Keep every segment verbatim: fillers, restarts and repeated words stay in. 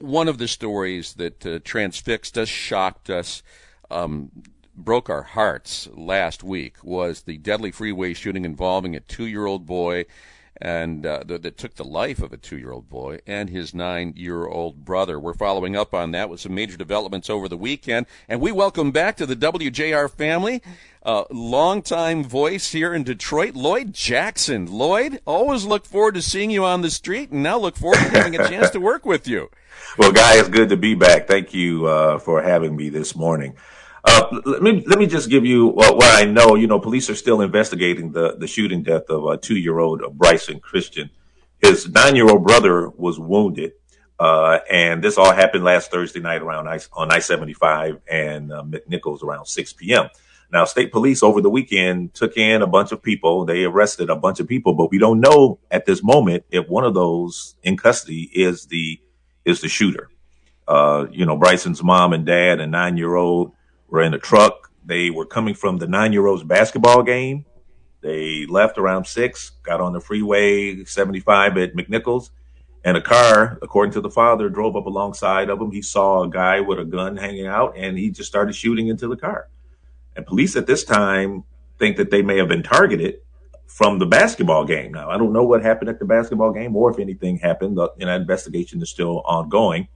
one of the stories that uh, transfixed us, shocked us, um, broke our hearts last week was the deadly freeway shooting involving a two-year-old boy and uh, that, that took the life of a two-year-old boy and his nine-year-old brother. We're following up on that with some major developments over the weekend, and we welcome back to the W J R family, uh, longtime voice here in Detroit, Lloyd Jackson. Lloyd, always look forward to seeing you on the street, and now look forward to having a chance to work with you. Well, Guy, it's good to be back. Thank you uh, for having me this morning. Uh, let me let me just give you uh, what I know. You know, police are still investigating the, the shooting death of a two-year-old uh, Bryson Christian. His nine-year-old brother was wounded, uh, and this all happened last Thursday night around I, on I seventy-five and uh, McNichols around six p.m. Now, state police over the weekend took in a bunch of people. They arrested a bunch of people, but we don't know at this moment if one of those in custody is the is the shooter. Uh, you know, Bryson's mom and dad and nine-year-old were in a truck. They were coming from the nine-year-old's basketball game. They left around six, got on the freeway seventy-five at McNichols, and a car, according to the father, drove up alongside of him. He saw a guy with a gun hanging out, and he just started shooting into the car. And police at this time think that they may have been targeted from the basketball game. Now, I don't know what happened at the basketball game or if anything happened. The you know, investigation is still ongoing.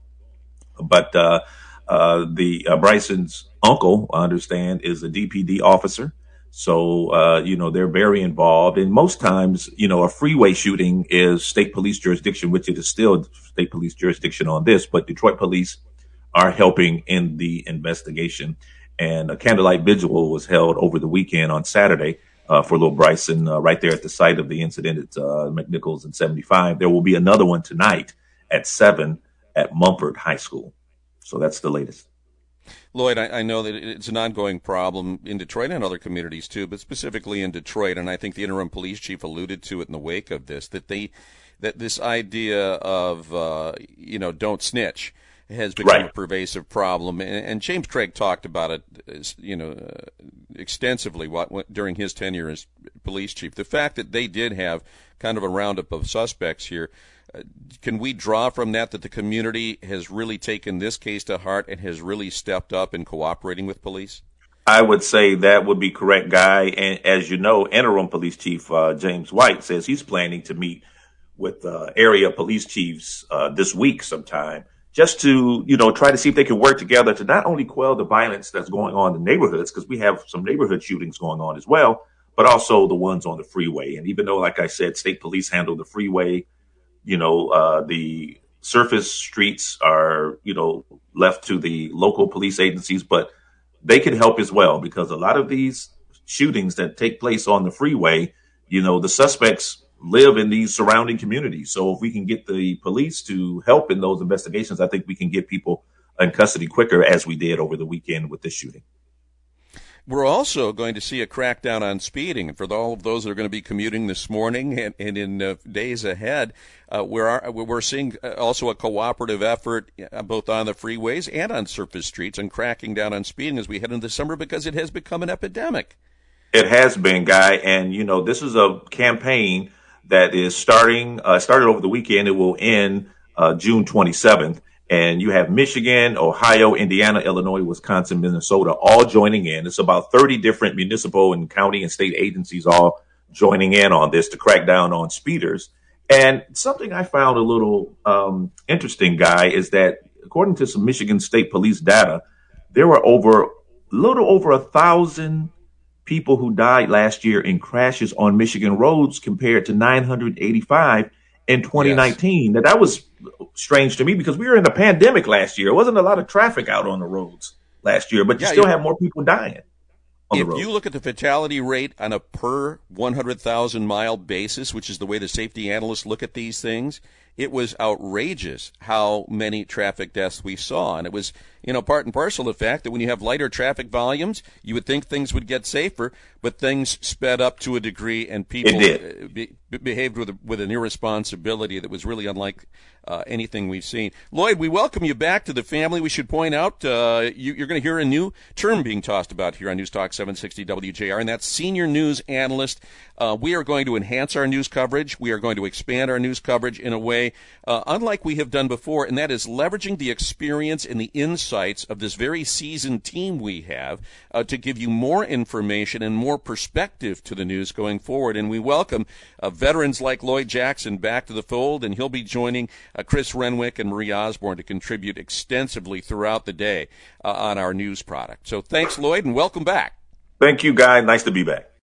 But uh, uh, the uh, Bryson's uncle, I understand, is a D P D officer. So, uh, you know, they're very involved. And most times, you know, a freeway shooting is state police jurisdiction, which it is still state police jurisdiction on this. But Detroit police are helping in the investigation. And a candlelight vigil was held over the weekend on Saturday uh, for little Bryson uh, right there at the site of the incident at uh, McNichols and seventy-five. There will be another one tonight at seven at Mumford High School. So that's the latest. Lloyd, I, I know that it's an ongoing problem in Detroit and other communities too, but specifically in Detroit, and I think the interim police chief alluded to it in the wake of this, that they, that this idea of, uh, you know, don't snitch has become right. a pervasive problem, and, and James Craig talked about it, you know, uh, extensively what, what, during his tenure as police chief. The fact that they did have kind of a roundup of suspects here, uh, can we draw from that that the community has really taken this case to heart and has really stepped up in cooperating with police? I would say that would be correct, Guy. And as you know, interim police chief uh, James White says he's planning to meet with uh, area police chiefs uh, this week sometime, just to, you know, try to see if they can work together to not only quell the violence that's going on in neighborhoods, because we have some neighborhood shootings going on as well, but also the ones on the freeway. And even though, like I said, state police handle the freeway, you know, uh, the surface streets are, you know, left to the local police agencies, but they can help as well, because a lot of these shootings that take place on the freeway, you know, the suspects live in these surrounding communities. So if we can get the police to help in those investigations, I think we can get people in custody quicker, as we did over the weekend with this shooting. We're also going to see a crackdown on speeding. And for all of those that are going to be commuting this morning and, and in uh, days ahead, uh, we're, we're seeing also a cooperative effort uh, both on the freeways and on surface streets and cracking down on speeding as we head into the summer, because it has become an epidemic. It has been, Guy. And, you know, this is a campaign that is starting, uh, started over the weekend. It will end uh, June twenty-seventh. And you have Michigan, Ohio, Indiana, Illinois, Wisconsin, Minnesota all joining in. It's about thirty different municipal and county and state agencies all joining in on this to crack down on speeders. And something I found a little um, interesting, Guy, is that according to some Michigan State Police data, there were over a little over a thousand people who died last year in crashes on Michigan roads compared to nine hundred eighty-five in twenty nineteen. Yes. Now, that was strange to me because we were in a pandemic last year. There wasn't a lot of traffic out on the roads last year, but you yeah, still have more people dying on the road. If you look at the fatality rate on a per one hundred thousand mile basis, which is the way the safety analysts look at these things, it was outrageous how many traffic deaths we saw. And it was, you know, part and parcel of the fact that when you have lighter traffic volumes, you would think things would get safer, but things sped up to a degree and people be, behaved with, a, with an irresponsibility that was really unlike uh, anything we've seen. Lloyd, we welcome you back to the family. We should point out uh, you, you're going to hear a new term being tossed about here on News Talk seven sixty W J R, and that's senior news analyst. Uh, we are going to enhance our news coverage. We are going to expand our news coverage in a way way, uh, unlike we have done before, and that is leveraging the experience and the insights of this very seasoned team we have uh, to give you more information and more perspective to the news going forward. And we welcome uh, veterans like Lloyd Jackson back to the fold, and he'll be joining uh, Chris Renwick and Marie Osborne to contribute extensively throughout the day uh, on our news product. So thanks, Lloyd, and welcome back. Thank you, Guy. Nice to be back.